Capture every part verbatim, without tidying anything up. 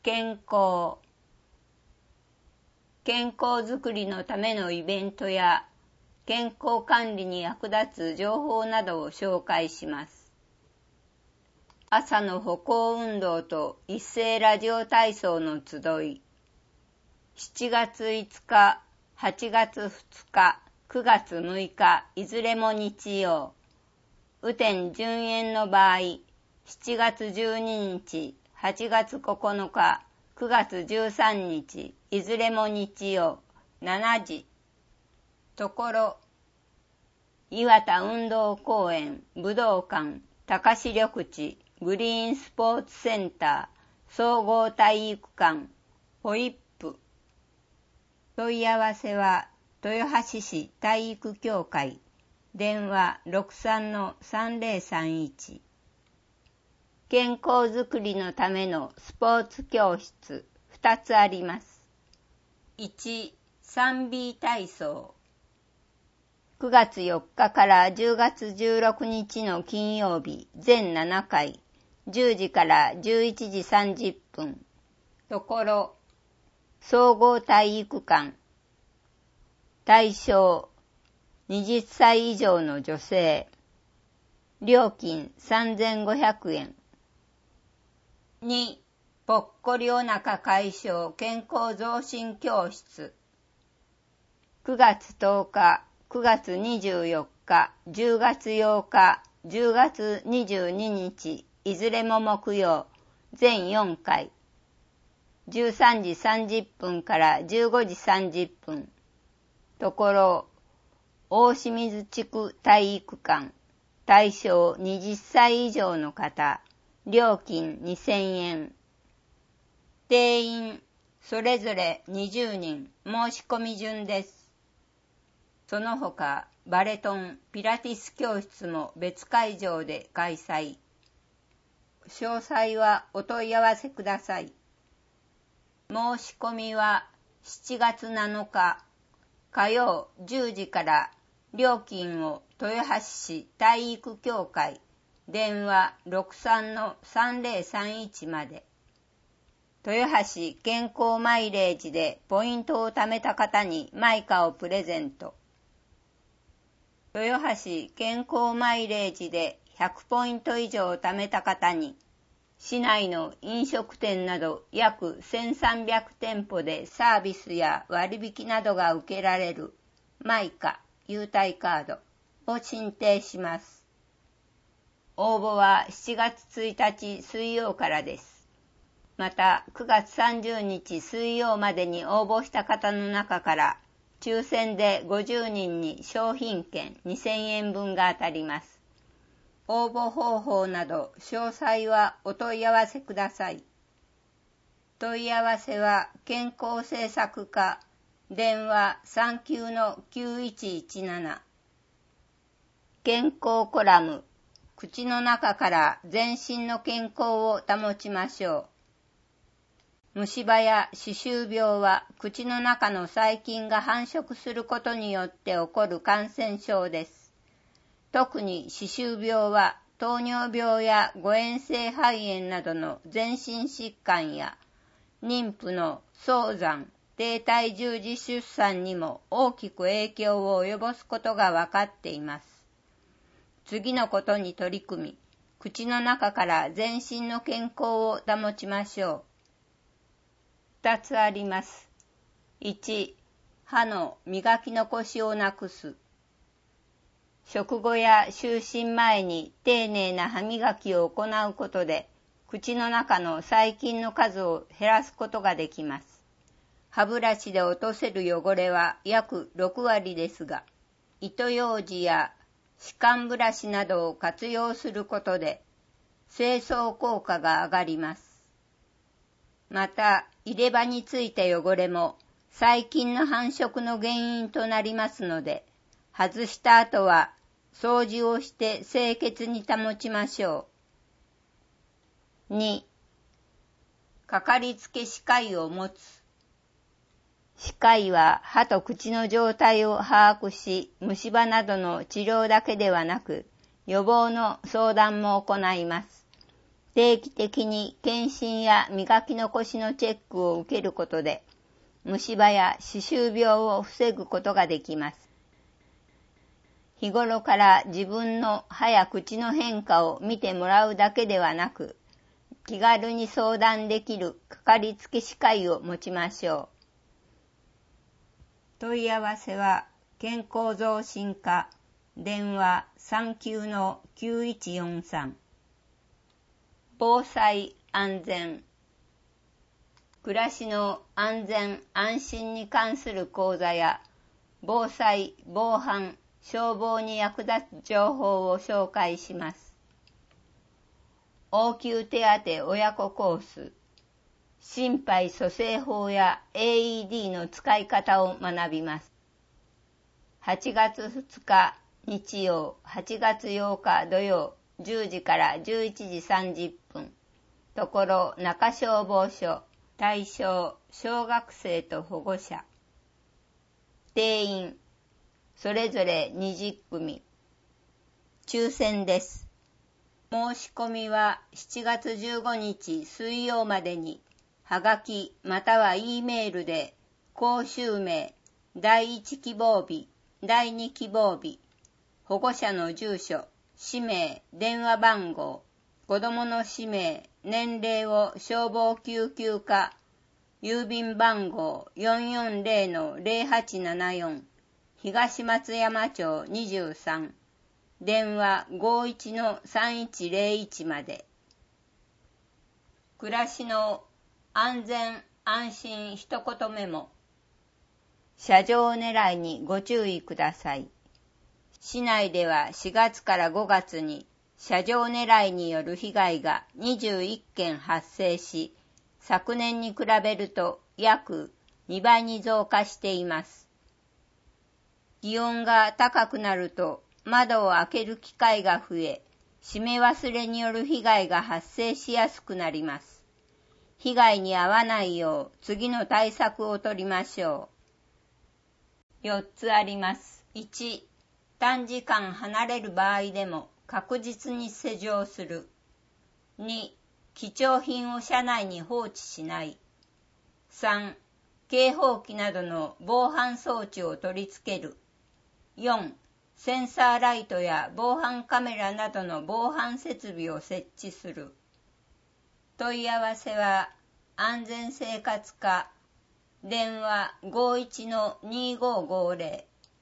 健康。健康づくりのためのイベントや健康管理に役立つ情報などを紹介します。朝の歩行運動と一斉ラジオ体操の集い。しちがついつか、はちがつふつか、くがつむいか、いずれも日曜。雨天順延の場合、しちがつじゅうににち、はちがつここのか、くがつじゅうさんにち、いずれも日曜、しちじ。ところ、岩田運動公園、武道館、高志緑地、グリーンスポーツセンター、総合体育館、ホイップ。問い合わせは、豊橋市体育協会、電話 ろくさんのさんぜろさんいち。健康づくりのためのスポーツ教室ふたつあります。いち、スリービー 体操。くがつよっかからじゅうがつじゅうろくにちの金曜日全ななかい、じゅうじからじゅういちじさんじゅっぷん。ところ、総合体育館。対象、はたち以上の女性。料金さんぜんごひゃくえん。に、ぽっこりお腹解消健康増進教室。くがつとおか、くがつにじゅうよっか、じゅうがつようか、じゅうがつにじゅうににち、いずれも木曜、全よんかい。じゅうさんじさんじゅっぷんからじゅうごじさんじゅっぷん。ところ、大清水地区体育館。対象はたち以上の方。料金にせんえん。定員、それぞれにじゅうにん。申し込み順です。その他、バレトン、ピラティス教室も別会場で開催。詳細はお問い合わせください。申し込みはしちがつなのか火曜じゅうじから。料金を豊橋市体育協会電話 ろくさんのさんぜろさんいち まで。豊橋健康マイレージでポイントを貯めた方にマイカをプレゼント。豊橋健康マイレージでひゃくポイント以上貯めた方に市内の飲食店など約せんさんびゃくてんぽでサービスや割引などが受けられるマイカ優待カードを申請します。応募はしちがつついたち水曜からです。またくがつさんじゅうにち水曜までに応募した方の中から抽選でごじゅうにんに商品券にせんえんぶんが当たります。応募方法など詳細はお問い合わせください。問い合わせは健康政策課電話 さんきゅうのきゅういちいちなな。健康コラム。口の中から全身の健康を保ちましょう。虫歯や歯周病は口の中の細菌が繁殖することによって起こる感染症です。特に歯周病は糖尿病や誤嚥性肺炎などの全身疾患や妊婦の早産、低体重児出産にも大きく影響を及ぼすことが分かっています。次のことに取り組み、口の中から全身の健康を保ちましょう。ふたつあります。いち、歯の磨き残しをなくす。食後や就寝前に丁寧な歯磨きを行うことで、口の中の細菌の数を減らすことができます。歯ブラシで落とせる汚れは約ろくわりですが、糸ようじや歯間ブラシなどを活用することで清掃効果が上がります。また、入れ歯についた汚れも細菌の繁殖の原因となりますので、外した後は掃除をして清潔に保ちましょう。に、かかりつけ歯科医を持つ。歯科医は歯と口の状態を把握し、虫歯などの治療だけではなく、予防の相談も行います。 定期的に検診や磨き残しのチェックを受けることで、虫歯や歯周病を防ぐことができます。日頃から自分の歯や口の変化を見てもらうだけではなく、気軽に相談できるかかりつけ歯科医を持ちましょう。問い合わせは、健康増進課、電話 さんきゅうのきゅういちよんさん。防災安全。暮らしの安全安心に関する講座や、防災、防犯、消防に役立つ情報を紹介します。応急手当親子コース、心肺蘇生法や エーイーディー の使い方を学びます。はちがつふつか日曜、はちがつようか土曜、じゅうじからじゅういちじさんじゅっぷん、ところ中消防署、対象、小学生と保護者。定員、それぞれにじゅっくみ。抽選です。申し込みはしちがつじゅうごにち水曜までに、はがきまたは E メールで、講習名、だいいち希望日、だいに希望日、保護者の住所、氏名、電話番号、子どもの氏名、年齢を消防救急課、郵便番号 よんよんぜろのぜろはちななよん、東松山町にじゅうさん、電話 ごいちのさんいちぜろいち まで。暮らしの安全安心一言メモ。車上狙いにご注意ください。市内ではしがつからごがつに車上狙いによる被害がにじゅういっけん発生し、昨年に比べると約にばいに増加しています。気温が高くなると窓を開ける機会が増え、閉め忘れによる被害が発生しやすくなります。被害に遭わないよう次の対策を取りましょう。よっつあります。いち、短時間離れる場合でも確実に施錠する。に、貴重品を車内に放置しない。さん、警報器などの防犯装置を取り付ける。よん、センサーライトや防犯カメラなどの防犯設備を設置する。問い合わせは安全生活課、電話 ごいちのにごごぜ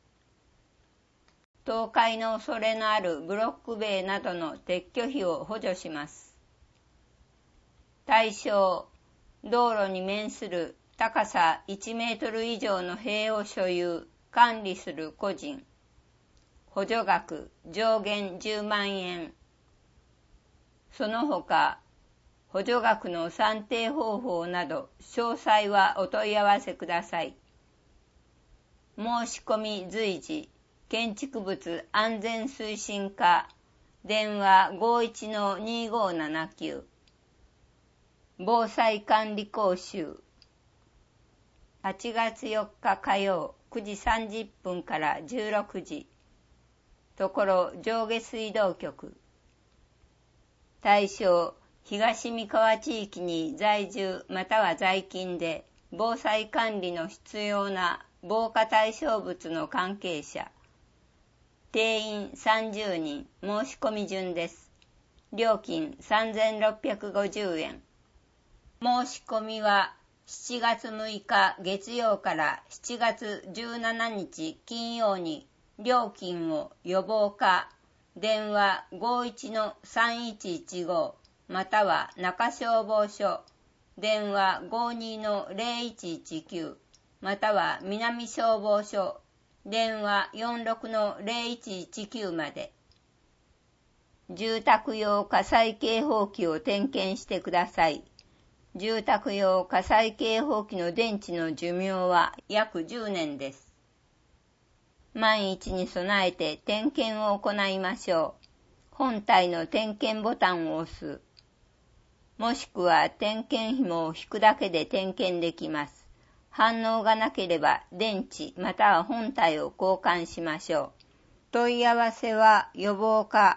ろ。倒壊の恐れのあるブロック塀などの撤去費を補助します。対象、道路に面する高さいちメートル以上の塀を所有、管理する個人。補助額上限じゅうまんえん。その他、補助額の算定方法など詳細はお問い合わせください。申し込み随時、建築物安全推進課、電話 ごいちのにごななきゅう。防災管理講習。はちがつよっか火曜くじさんじゅっぷんからじゅうろくじ。ところ上下水道局。対象、東三河地域に在住または在勤で防災管理の必要な防火対象物の関係者。定員さんじゅうにん、申し込み順です。料金さんぜんろっぴゃくごじゅうえん。申し込みはしちがつむいか月曜からしちがつじゅうしちにち金曜に料金を予防課、電話 ごいちのさんいちいちご または中消防署、電話 ごにのぜろいちいちきゅう または南消防署、電話 よんろくのぜろいちいちきゅう まで。住宅用火災警報器を点検してください。住宅用火災警報器の電池の寿命は約じゅうねんです。万一に備えて点検を行いましょう。本体の点検ボタンを押す。もしくは点検紐を引くだけで点検できます。反応がなければ電池または本体を交換しましょう。問い合わせは予防課、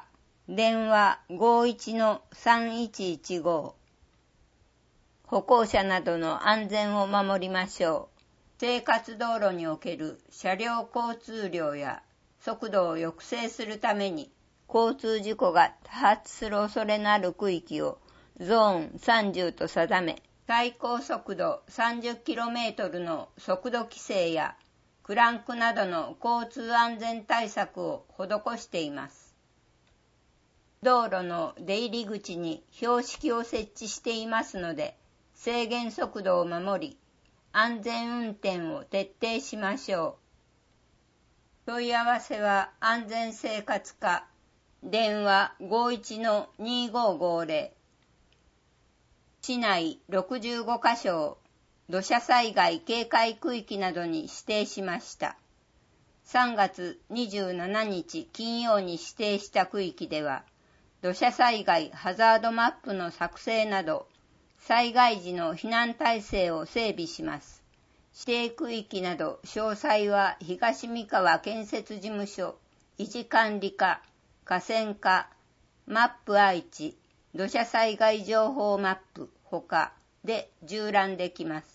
電話 ごーいちのさんいちいちご。歩行者などの安全を守りましょう。生活道路における車両交通量や速度を抑制するために、交通事故が多発する恐れのある区域をゾーンさんじゅうと定め、最高速度 さんじゅっキロメートル の速度規制やクランクなどの交通安全対策を施しています。道路の出入り口に標識を設置していますので、制限速度を守り、安全運転を徹底しましょう。問い合わせは安全生活課、電話 ごーいちのにごーごーぜろ。市内ろくじゅうごカ所を土砂災害警戒区域などに指定しました。さんがつにじゅうしちにち金曜に指定した区域では、土砂災害ハザードマップの作成など、災害時の避難体制を整備します。指定区域など詳細は東三河建設事務所維持管理課、河川課、マップ愛知、土砂災害情報マップほかで縦覧できます。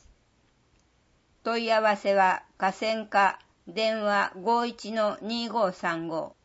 問い合わせは河川課電話 ごーいちのにごーさんご。